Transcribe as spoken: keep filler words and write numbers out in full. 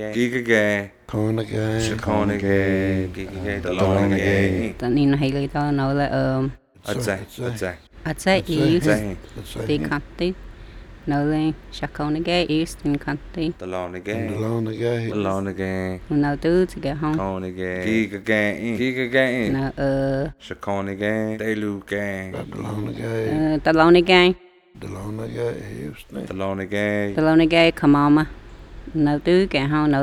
Giga Gay, Corner Gay, Shakona Gay, Giga Gay, Delona Gay. Tận in hay lấy đó nó là ờ I'd say, I'd say. I'd say east Say, the country nó lên Shakona Gay east in country Delona Gay, Delona Gay, Delona Gay, nó từ từ cái hông Kona Gay, Giga Gay, Giga Gay, nó ờ Shakona Gay, Delu Gay, Delona Gay, ờ Delona Gay Delona Gay, Houston. Delona Gay. Delona Gay Kamama nó từ cái hông nó